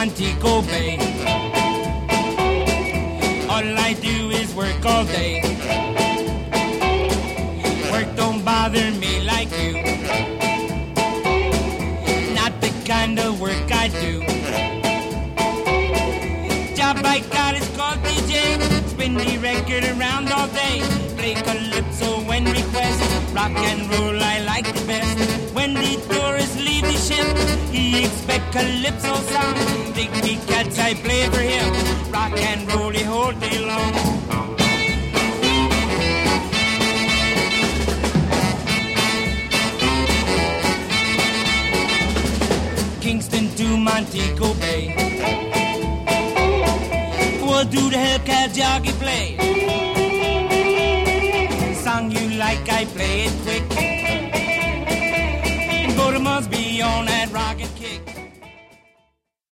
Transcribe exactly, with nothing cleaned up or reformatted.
Montego Bay. All I do is work all day. Work don't bother me like you. Not the kind of work I do. Job I got is called D J. Spin the record around all day. Play calypso when request. Rock and roll I like the best. When the tourists leave the ship, he expect calypso sound. Dig me cats, I play for him. Rock and roll the whole day long. Kingston to Montego Bay. What do the Hellcat jockey play? Song you like, I play it quick. But it must be on that rock and kick.